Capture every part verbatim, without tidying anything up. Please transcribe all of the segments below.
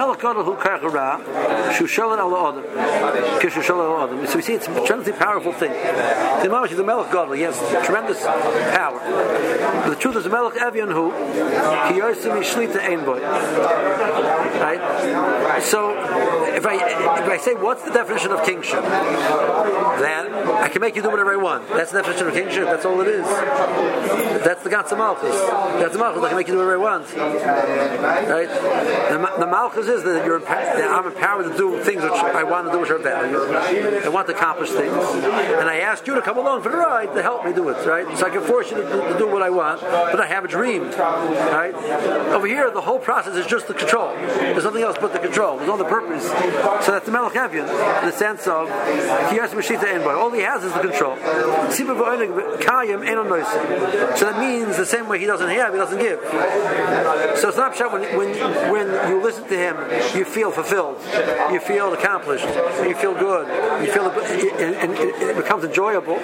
Melech Gadol Hu Kach Hara, Shushalat Ala Adam, Kishushalat Ala Adam. So we see it's a tremendously powerful thing. The Mamash is the Melech Gadol. He has tremendous power. But the truth is, the Melech Evian Hu, Ki Yosim Yishlita Ein Boy. Right? So if I if I say what's the definition of kingship, then I can make you do whatever I want. That's the definition of kingship. That's all it is. That's the Gatsa Malchus. That's the Malchus. I can make you do whatever I want. Right? The, the Malchus is that you're that I'm empowered to do things which I want to do, which are value. I want to accomplish things, and I asked you to come along for the ride to help me do it. Right? So I can force you to, to do what I want, but I have a dream. Right? Over here, the whole process is just the control. There's nothing else but the control. There's no other purpose. So that's the Melech Evian in the sense of all he has is the control. So that means the same way he doesn't have, he doesn't give. So it's not when when when you listen to him, you feel fulfilled, you feel accomplished, you feel good, you feel it, and it, it, it becomes enjoyable.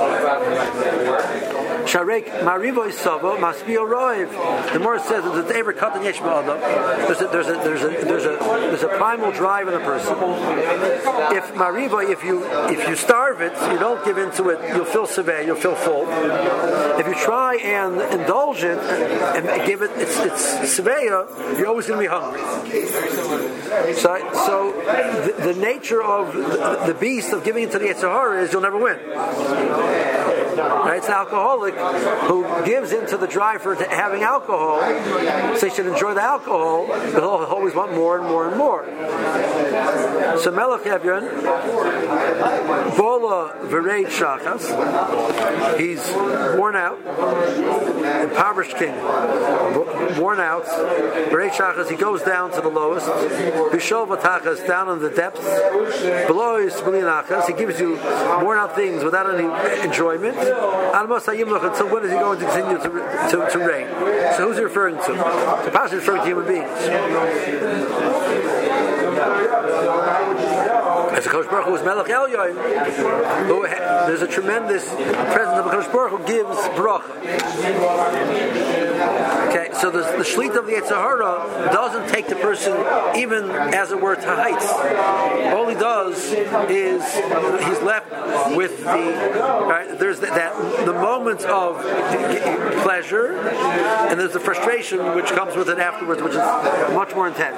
Sharek Marivo Isavo Maspio Roiv. The more it says that the ever cut in Yeshma there's a there's a there's a there's a there's a primal drive in a person. If Marivo, if you if you starve it, you don't give into it, you'll feel severe, you'll feel full. If you try and indulge it and give it its its severe, you're always going to be hungry. So so the, the nature of the, the beast of giving into the Yetzer Hara is you'll never win. Right? It's an alcoholic who gives into the drive for having alcohol, so he should enjoy the alcohol, but he'll always want more and more and more. So Melech Evian, Bola Verei Shachas, he's worn out, impoverished king, worn out. Verei Shachas, he goes down to the lowest. Bishol Vatachas, down in the depths. Below is Belinachas, he gives you worn out things without any enjoyment. So when is he going to continue to, to, to reign? So who's he referring to? The passage is referring to human beings. As a Kosh Baruch Hu is Melech Elyon, who there's a tremendous presence of a Kosh Baruch Hu gives bracha. Okay, so the, the Shlita of the Yetzer Hara doesn't take the person even, as it were, to heights. All he does is he's left with the right, there's that, that the moment of pleasure, and there's the frustration which comes with it afterwards, which is much more intense.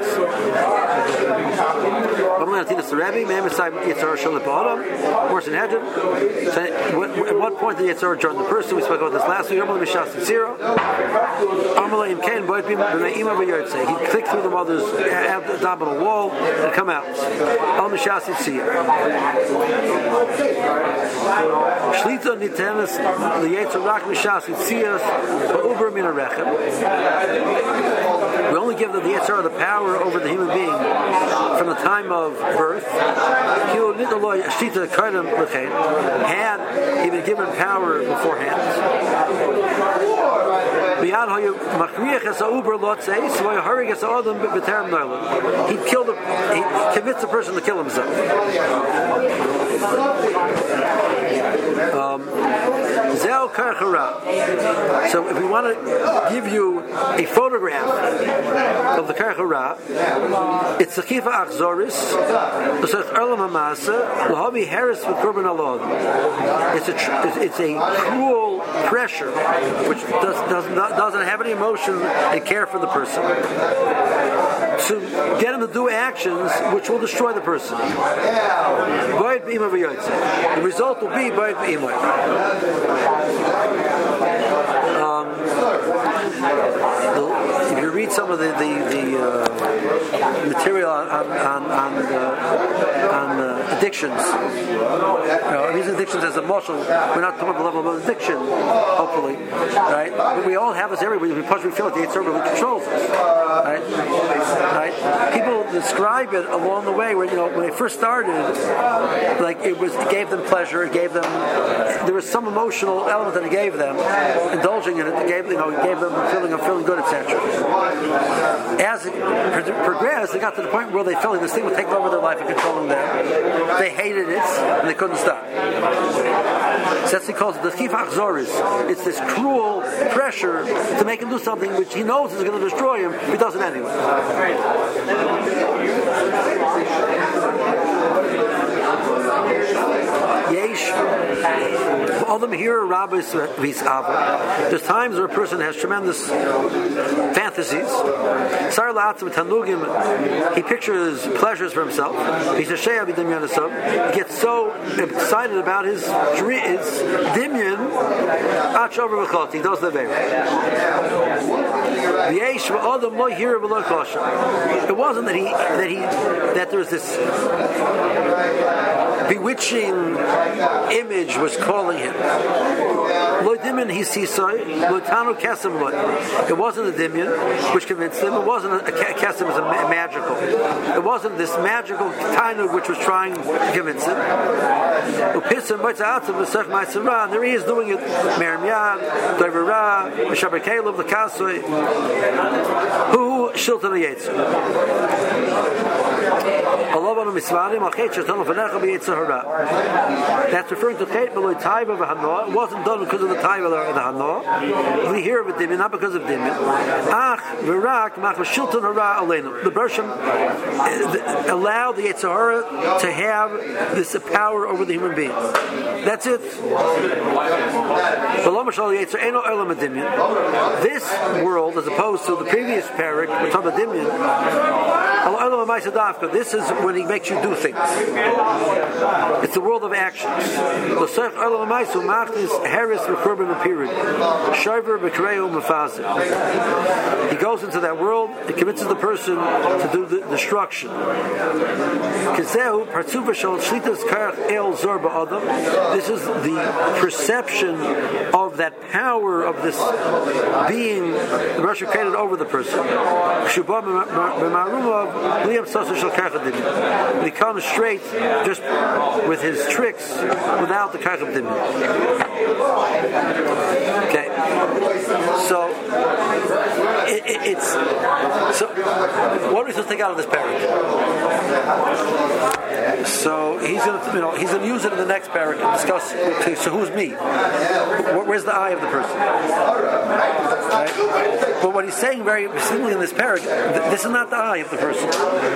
So at what point did the Yetzer Hara join the person? We spoke about this last week. He clicked through the mother's abdominal wall and come out. Shlita nitenes the Yetzer Rak mishas itzias ba'uber min harechem. We only give the Yetzer Hara the power over the human being from the time of birth. Had he been given power beforehand. He killed a, he commits a person to kill himself. Um, so if we want to give you a photograph of the Kach Hara, it's the Chifa Achzoris, it's a it's a cruel pressure which does, does not, doesn't have any emotion and care for the person, to get him to do actions which will destroy the person. The result will be um, the, if you read some of the the, the uh, material on on on, uh, on uh, addictions, you know, these addictions as a muscle, we're not talking about the level of addiction, hopefully, right? But we all have this everywhere. We punch, we feel it. The Yetzer Hara really controls us, right? Right? People describe it along the way where, you know, when they first started, like it was, it gave them pleasure, it gave them, there was some emotional element that it gave them, indulging in it, it gave, you know, it gave them a feeling of feeling good, et cetera. As it progressed, they got to the point where they felt like this thing would take over their life and controlling them. They hated it and they couldn't stop. So that's because the Chif Achzoris, it's this cruel pressure to make him do something which he knows is going to destroy him, but he does it anyway. Adam here rabbis v'isava. There's times where a person has tremendous fantasies. Sar la'atzim tanugim. He pictures pleasures for himself. He says sheyah b'dimyon. He gets so excited about his his dimyon. Ach over v'chot. He does the very. It wasn't that he that he that there was this bewitching image was calling him. It wasn't a dimyon which convinced him. It wasn't a kesem as a magical. It wasn't this magical tainug which was trying to convince him. There he is doing it. Who shilton the Yetzer? That's referring to Chet Beloy Taiva v'Hanoah. It wasn't done because of the Taiva or the Hanoah. We hear of a Dimyon, not because of Dimyon. Ach v'rak mach v'shilton hara aleinu. The Bershom allowed the Yetzer Hara to have this power over the human being. That's it. This world, as opposed to the previous parak, we're talking about Dimyon. This is when he makes you do things. It's the world of actions. He goes into that world, he convinces the person to do the destruction. This is the perception of that power of this being the Russia created over the person. He comes straight just with his tricks without the karach of dimyon. Okay, so it, it, it's so. What are we supposed to take out of this parak? So he's going to, you know, he's going to use it in the next parak and discuss. Okay, so who's me? Where's the eye of the person? Right? But what he's saying very simply in this parak, this is not the eye of the person.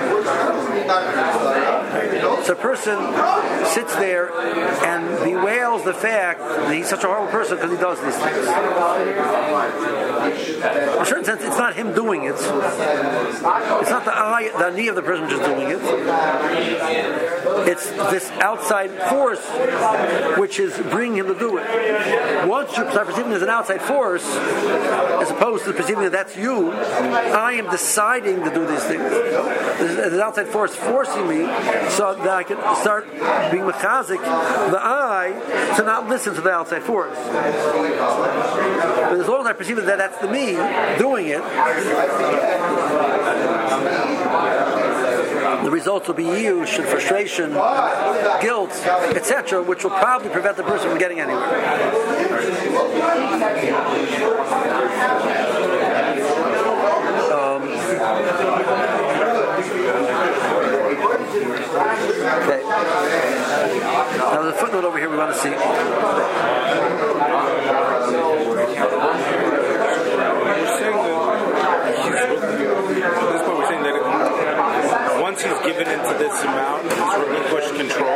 So a person sits there and bewails the fact that he's such a horrible person because he does these things. In a certain sense, it's not him doing it. It's not the eye, the knee of the person just doing it. It's this outside force which is bringing him to do it. Once you start perceiving there's an outside force, as opposed to perceiving that that's you, I am deciding to do these things. There's an outside force forcing me so that I can start being mechazik the eye to not listen to the outside force. But as long as I perceive that that's the me doing it, the results will be yush and frustration, guilt, et cetera, which will probably prevent the person from getting anywhere. Um, okay. Now there's a footnote over here we want to see. Once he's given into this amount, he's relinquished control.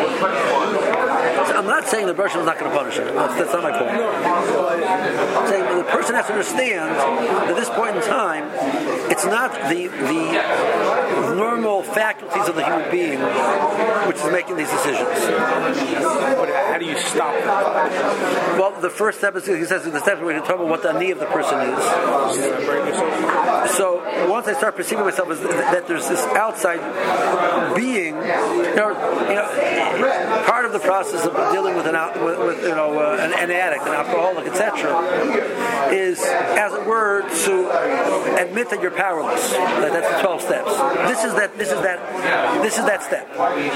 I'm not saying the person is not going to punish him. That's, that's not my point. I'm saying the person has to understand that at this point in time, it's not the the normal faculties of the human being which is making these decisions. But how do you stop that? Well, the first step is, he says, the step where we can talk about what the knee of the person is. So once I start perceiving myself as that there's this outside being, you know, you know, part of the process of dealing with an with, with you know uh, an, an addict, an alcoholic, et cetera, is, as it were, to admit that you're powerless. That, that's the twelve steps. This is that. This is that. This is that step.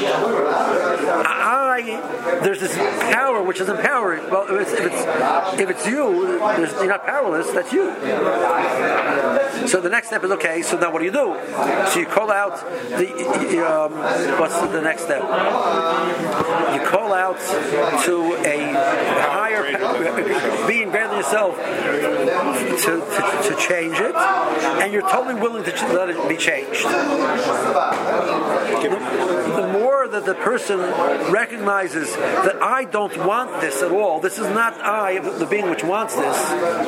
I there's this power which is empowering. Well, if it's if it's, if it's you, you're not powerless. That's you. So the next step is okay. So now what do you do? So you call out the um, what's the next step? You call out to a higher being greater than yourself to, to to change it, and you're totally willing to let it be changed. The, the more whether the person recognizes that I don't want this at all. This is not I, the being which wants this.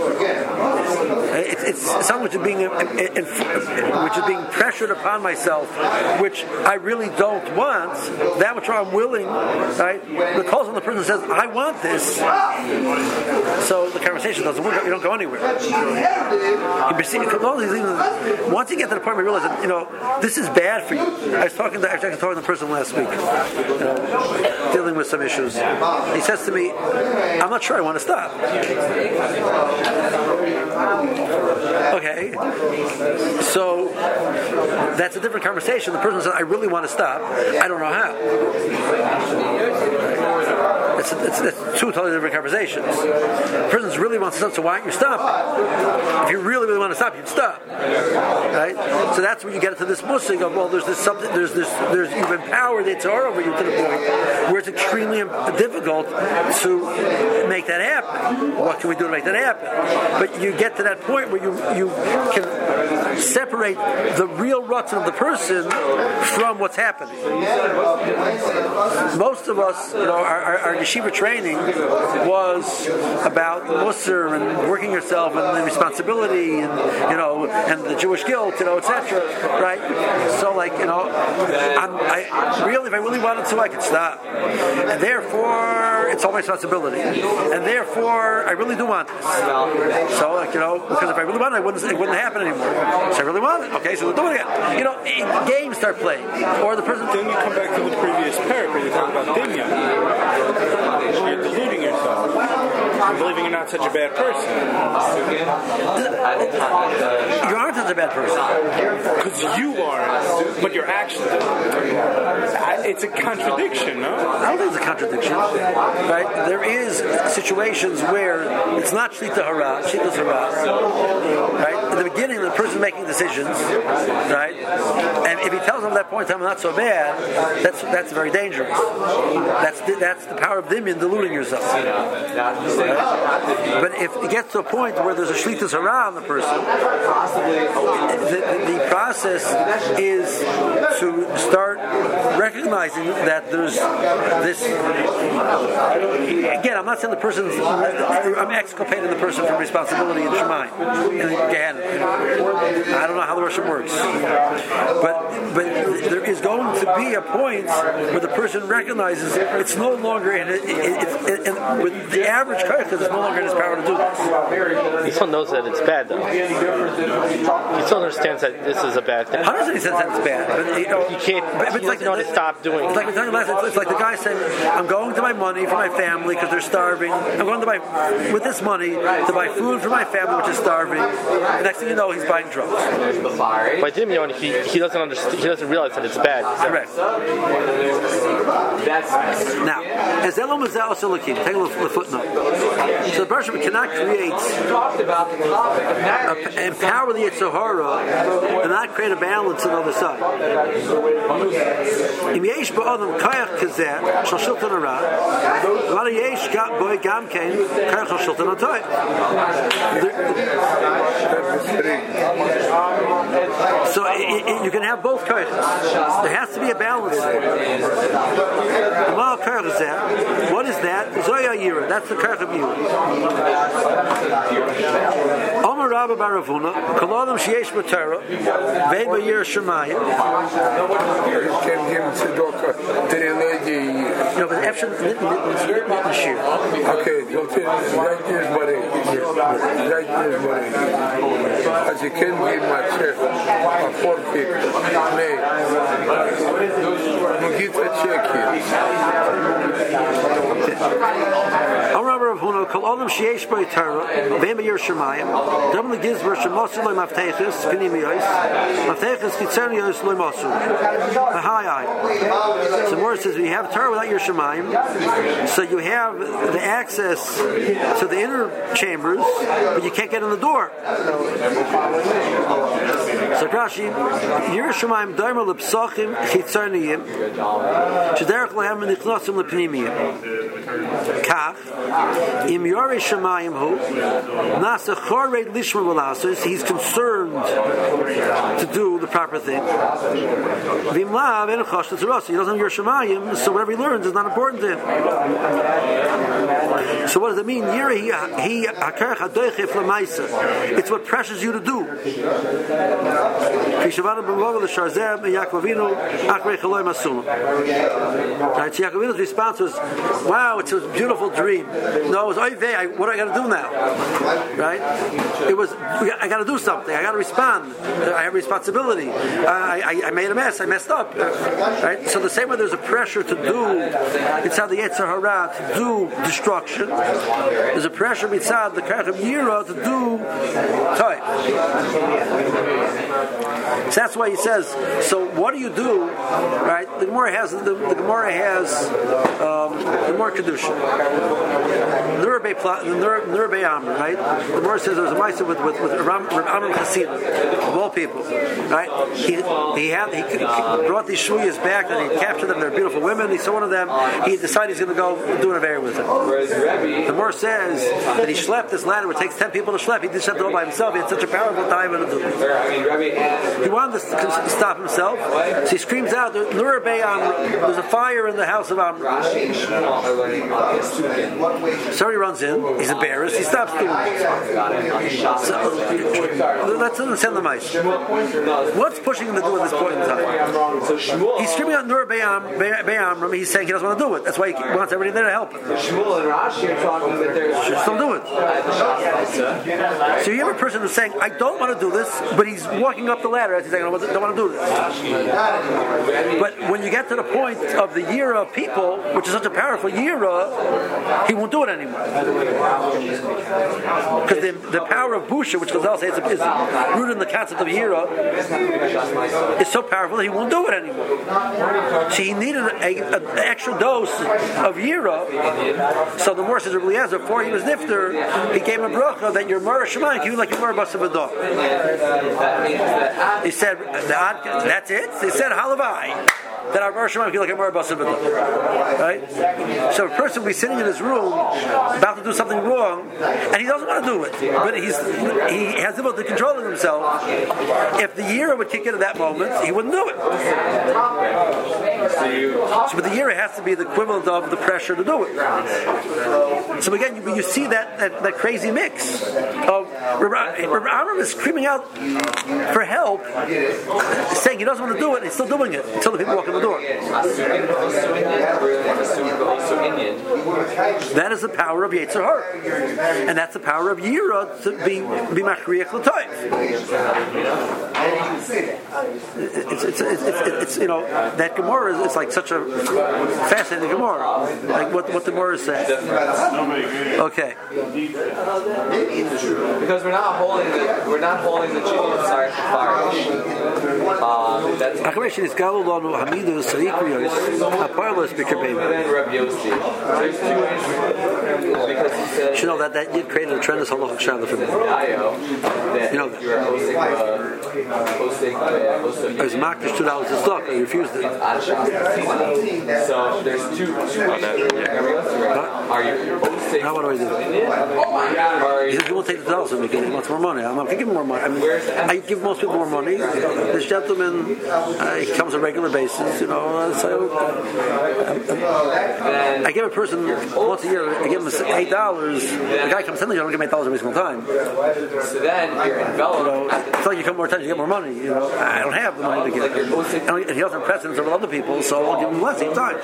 It, it's something which is being which is being pressured upon myself, which I really don't want. That which I'm willing, right? The calls on the person says, "I want this," so the conversation doesn't work. You don't go anywhere. Once you get to the point where you realize that, you know, this is bad for you. I was talking to, actually, I was talking to the person last week, you know, dealing with some issues. He says to me, "I'm not sure I want to stop." Okay, so that's a different conversation. The person says, "I really want to stop. I don't know how." It's, it's, it's two totally different conversations. The person really wants to stop, so why aren't you stopping? If you really, really want to stop, you'd stop, right? So that's when you get into this musig of, well, there's this something, there's this, there's you've empowered the Torah over you to the point where it's extremely difficult to make that happen. What can we do to make that happen? But you get to that point where you you can separate the real ruts of the person from what's happening. Most of us, you know, our, our, our yeshiva training was about Musar and working yourself and the responsibility and, you know, and the Jewish guilt, you know, et cetera. Right? So, like, you know, I'm, I really, if I really wanted to, I could stop. And therefore, it's all my responsibility. And therefore, I really do want this. So, like, you know, because if I really want it, it wouldn't, it wouldn't happen anymore. So I really want it. Okay, so we'll do it again. You know, games start playing. Or the person... Then you come back to the previous paragraph. You talk about Dimya. You're deluding yourself. You're believing you're not such a bad person. You aren't such a bad person. Because you are, but your actions are. It's a contradiction, no? I don't think it's a contradiction. Right? There is situations where it's not Shlita Hara, Shlita Hara. Right? At the beginning, the person making decisions, right? And if he tells them at that point in time, not so bad, that's that's very dangerous. That's the, that's the power of Dimyan, deluding yourself. Right? But if it gets to a point where there's a Shlita Hara on the person, the, the process is to start recognizing that there's this. Again, I'm not saying the person's. I'm exculpating the person from responsibility in Shemayim. Again, I don't know how the Russian works, but but there is going to be a point where the person recognizes it's no longer in it. It's it, it, with the average character, it's no longer in his power to do this. He still knows that it's bad, though. He still understands that this is a bad thing. one hundred percent that it's bad. But, you know, you can't. But, but it's like, know to stop doing. It's like, it's like the guy said, "I'm going to buy money for my family because they're starving. I'm going to buy with this money to buy food for my family, which is starving." The next thing you know, he's buying drugs. By Dimyon, he he doesn't understand. He doesn't realize that it's bad. Correct. Now, as Elam is also looking, take a look at the footnote. So the Bereshit cannot create, a, empower the Yetzer Hara, and not create a balance on the other side. Im yesh ba'adam kayach kazeh shel shilton hara, v'ala yesh boy gam kein kayach shel shilton hatoy. So it, it, you can have both kayachs. There has to be a balance. What is that? Zoya Yira. That's the kayach of Yira. Omer Rabba Baravuna, Kolodam Sheyesh B'Torah, Vein B'Yir Shemayim. No, but Efshin Nitn Shir. Okay, so right there's money. Right there's money. As you can give my check, a four kick, nay. You get the check here. Amar Rav Huna, Kol Olam Sheyesh B'Torah, Vein B'Yir Shemayim. Dom the Giz Rosh Mosur Lo Mafteches Pinimiyos, Mafteches Kitzernios Lo Mosur. High So more it says we have Torah without your Shemayim, so you have the access to the inner chambers, but you can't get in the door. So Rashi, Yerushalayim Daimar L'Psachim Chitzarniyim Shederech Lehem Nichnosim L'Pnimiyim Kach Im Yorei Shamayim Hu Nasa Chored Lishma V'Lasos. He's concerned to do the proper thing. V'im Lav En Chosh Tzarasi. He doesn't have Yerushalayim, so whatever he learns is not important to him. So what does it mean? Yerei He Hakarach Hadoichef L'Maisa. It's what pressures you to do. Right, so Yaakovinu's response was, wow, it's a beautiful dream. No, it was, oy vey, what do I got to do now? Right? It was, I got to do something. I got to respond. I have responsibility. I, I, I made a mess. I messed up. Right? So the same way there's a pressure to do, it's how the Yetzer Hara to do destruction. There's a pressure mitzad the Karach of Yira to do type. So that's why he says. So what do you do? Right? The Gemara has the, the Gemara has um, the Gemara kedusha. Nurbe Amr. Right? The Gemara says there was a ma'aseh with with with Rav Amram Chassid of all people. Right? He he had he brought these shuyas back and he captured them. They're beautiful women. He saw one of them. He decided he's going to go do an affair with them. The Gemara says that he schlepped this ladder. It takes ten people to schlepp. He did schlepp it all by himself. He had such a powerful time to do it. He wanted to stop himself, so he screams out, there's a fire in the house of Amr. So he runs in, he's embarrassed, he stops doing it. So, let's understand the mice. What's pushing him to do it at this point in time? He's screaming out Nur Be'amram, he's saying he doesn't want to do it. That's why he wants everybody there to help him. Just don't do it. So you have a person who's saying, I don't want to do this, but he's walking up the ladder as he's saying, I don't want to do this. But when you get to the point of the year of people, which is such a powerful year, he won't do it anymore. Because the, the power of Busha, which Chazal says is rooted in the concept of Yira, is so powerful that he won't do it anymore. So he needed an extra dose of Yira. So the more says Rabbi Eliezer, before he was nifter, he gave a bracha that your Mara Shemayim can be like your Mara Basav Adar. He said, that's it? He said, halavai. That our Mara Shemayim can be like a Mara Basav Adar. Right? So a person will be sitting in his room about to do something wrong, and he doesn't want to do it. But he's he has the ability to control himself. If the year would kick in at that moment, he wouldn't do it. So, but the year has to be the equivalent of the pressure to do it. So again, you, you see that, that, that crazy mix of Rabbi Amram is screaming out for help, saying he doesn't want to do it, and he's still doing it until the people walk in the door. That is the power of Yetzer Hara, and that's the power of Yira to be be machriach l'toif. It's it's, it's it's it's you know that Gemara is it's like such a fascinating Gemara, like what what the Gemara is saying. Okay. Because we're not holding the we're not holding the Julian Sarah fire. Um, that's Achresh is Galilonu Hamidu Sarikrios Aparlos Bikabim. You know that that did create a tremendous halachic shaila for me. You know that. I was marked for two dollars a stock. I refused it. So there's two. two Are you? Now what do I do? He says, you won't take the dollars from me because he wants more money. I'm not going to give him more money. I mean, I give most people more money. This gentleman, uh, he comes on a regular basis, you know. So, uh, I give a person once a year, I give him eight dollars. The guy comes in, you don't give him eight dollars every single time. So then you're enveloped. You know, it's like you come more times, you get more money. You know, I don't have the money to give him. And he doesn't have precedence over other people, so I'll give him less each time.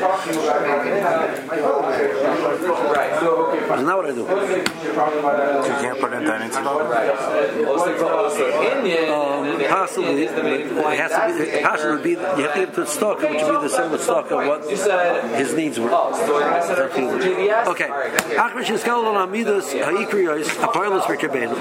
Isn't that what I do? You can't put in time Um, possibly, it has to be. It possibly would be. You have to give to the stock, which would be the same with stock of what his needs were. Okay. Achrish is called on Amidas Haikriyos Apollos Rikabenu.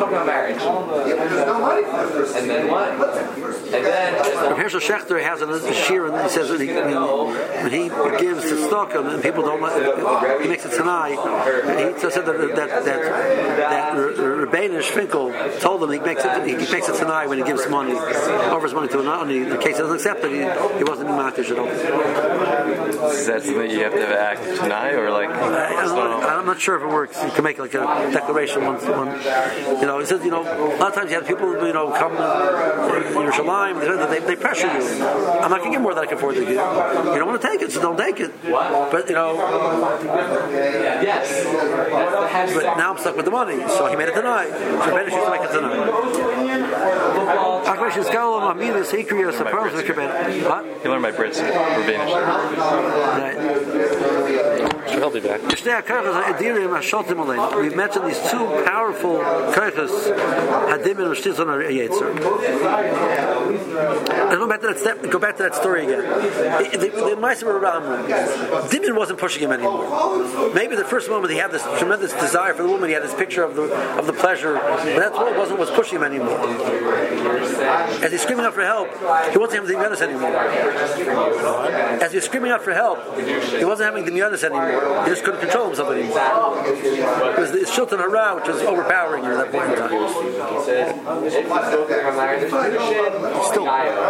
And then what? And then Hershel Schechter has a shir and he says that he, when he gives the stock and people don't like he makes it tonight. He said that that that that Rebbeinu Finkel told him he makes it he makes it tonight when he gives money offers money to another in the case he doesn't accept it he, he wasn't imatish at all. Is that something you have to act tonight or like? I, I'm, not, I'm not sure if it works. You can make like a declaration once one you know he says you know a lot of times you have people you know come to Yerushalayim they, they pressure you. I'm not going to give more than I can afford to give. You don't want to take it, so don't take it. But you know, yes. but now I'm stuck with the money, so he made it tonight. So better should make it tonight. What? You learned my Brits Rabbinish. Right. I'll be back. We've mentioned these two powerful koiches, Hadimin and Shtizon or Yetzer. Let's go back to that step. Go back to that story again. The, the, the Meiser Ram, Dimin wasn't pushing him anymore. Maybe the first moment he had this tremendous desire for the woman, he had this picture of the of the pleasure, but that's what wasn't was pushing him anymore. As he's screaming out for help, he wasn't having the Yonus anymore. As he's screaming out for help, he wasn't having the Yonus anymore. He just couldn't control himself anymore. It was the Shilton Hara, which was overpowering him at that point in time. Still.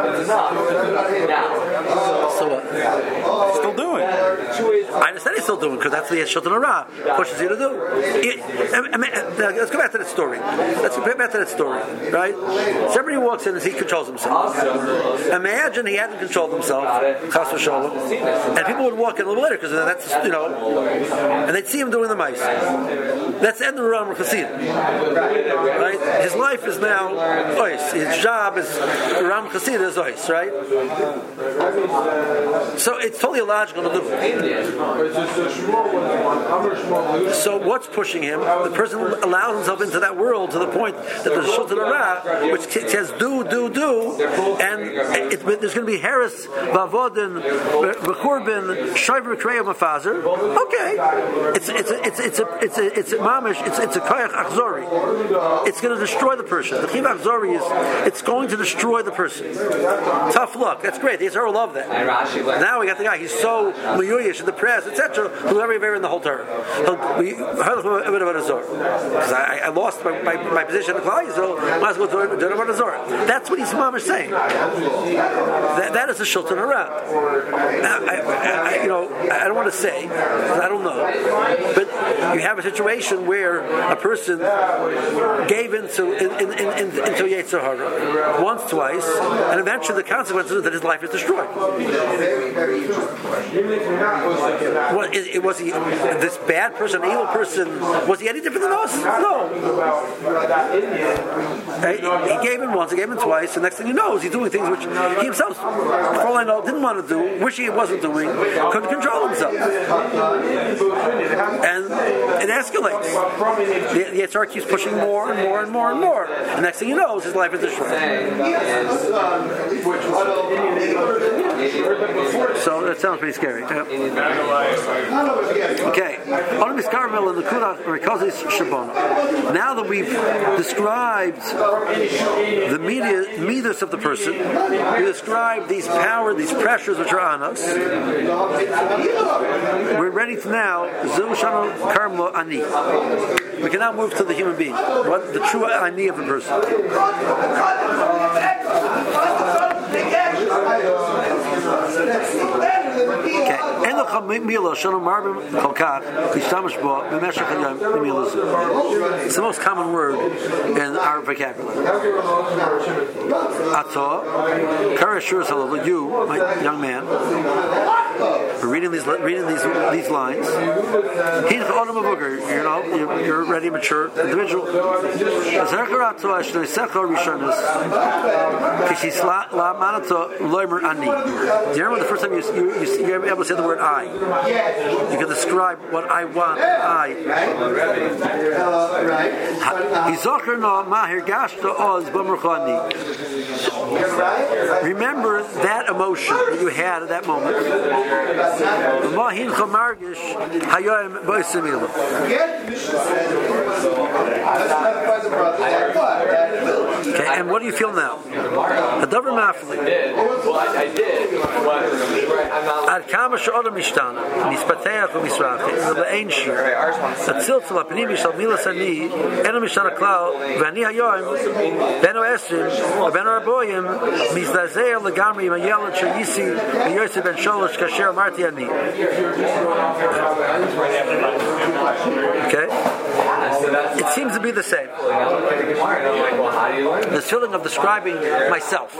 So what? Still doing. I understand he's still doing because that's the Shilton Hara pushes you to do. It, I mean, let's go back to that story. Let's go back to that story, right? Somebody walks in and he controls himself. Imagine he hadn't controlled himself, Chas v'Sholom, and people would walk in a little later because that's you know, and they'd see him doing the mice. That's the end of the Ram Chassidim, right? His life is now ois. His job is Ram Chassid is ois, right? So it's totally illogical to do. So what's pushing him? The person allows himself into that world to the point that there's Shulchan Hara, which says do, do, do, and it, it, there's going to be Harris, Vavodin, V'Korbin, Shaiver Kreya Mafazer. Okay, it's it's a, it's it's a it's a it's a mamish. It's it's a koyach achzori. It's going to destroy the person. The chiv achzori is it's going to destroy the person. Tough luck. That's great. The Yisrael love that. Now we got the guy. He's so muyuyish and depressed, et cetera. Who'll never be in the whole Torah. Because I, I lost my, my, my position in the Klal Yisrael. Might as well do it. That's what he's mamish saying. That, that is a Shulchan Hara. I, I, I, you know, I don't want to say, I don't know, but you have a situation where a person gave into in, in, in, into Yetzer Hara once, twice, and eventually the consequence is that his life is destroyed. What, is, was he this bad person, an evil person? Was he any different than us? No. He gave in once, he gave in twice, and next thing you know, he's doing things which he himself, for all I know, didn't want to do, wish he wasn't doing, couldn't control himself. And it escalates. The, the Yetzer Hara keeps pushing more and more and more and more. And next thing you know, his life is destroyed. So that sounds pretty scary. Yeah. Okay. Now that we've described the midas of the person, we described these power, these pressures which are on us. We're ready to now ani. We can now move to the human being, what the true ani of the person. Okay. It's the most common word in our vocabulary. Ato, you, my young man, we're reading these reading these these lines. You know, you're, you're a ready, mature individual. Do you remember the first time you you, you you're able to say the word I? You can describe what I want. I. Remember that emotion that you had at that moment. Mahin Chamargish Hayoim Boisimila. Okay, and what do you feel now? Hadavar Mafli. I did. Ad Kama Sha'oda Mishtana, Mispateach u'Misrachi, Le'ein Shir. Atziltzul Apinim Yishal Milas Ani, Eno Mishtana Klal, V'ani Hayoim, Beno Esrim, Beno Arboyim, Mizdazeh Legamri, Mayelad Shayisi, Yosef Ben Sholosh, Kasher Marti Ani. Okay? It seems to be the same. This feeling of describing myself.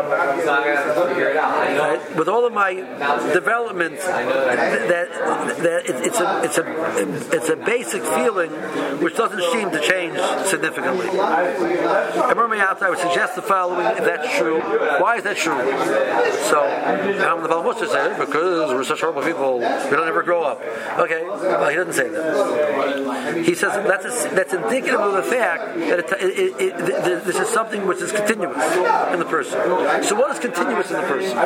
Right? With all of my development, that, that it, it's a it's a it's a basic feeling which doesn't seem to change significantly. I remember out there, I would suggest the following: if that's true, why is that true? So, I'm the Balmutzer said because we're such horrible people, we don't ever grow up. Okay, well, he doesn't say that. He says that's a, that's indicative of the fact that it, it, it, it, this is something which is continuous in the person. So, what is continuous in the person?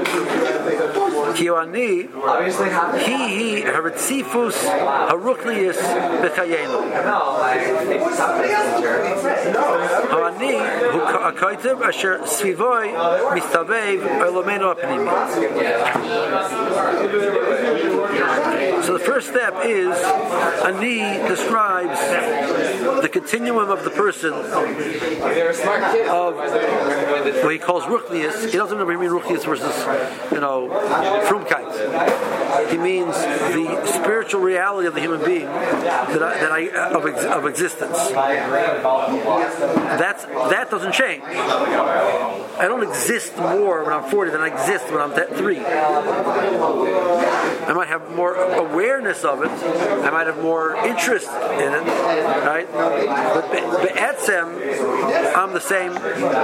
Kiyoani, he he haritzifus haruklius b'chayenu. Haani hu akaitev asher svivoy mistavev olomenu apnimi. So the first step is Ani describes the continuum of the person of what he calls ruchnius. He doesn't really mean ruchnius versus, you know, frumkeit. He means the spiritual reality of the human being that I, that I of, ex, of existence. That's that doesn't change. I don't exist more when I'm forty than I exist when I'm three. I might have more awareness of it. I might have more interest in it, right? But be'etzem, I'm the same.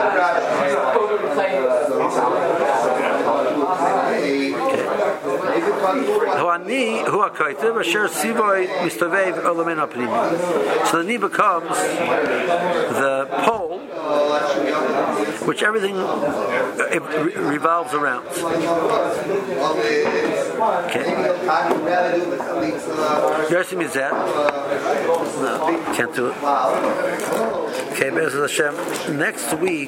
So the ni becomes the pole which everything it re- revolves around. Okay. Yosim is that? No, can't do it. Okay, Be'ez Hashem. Next week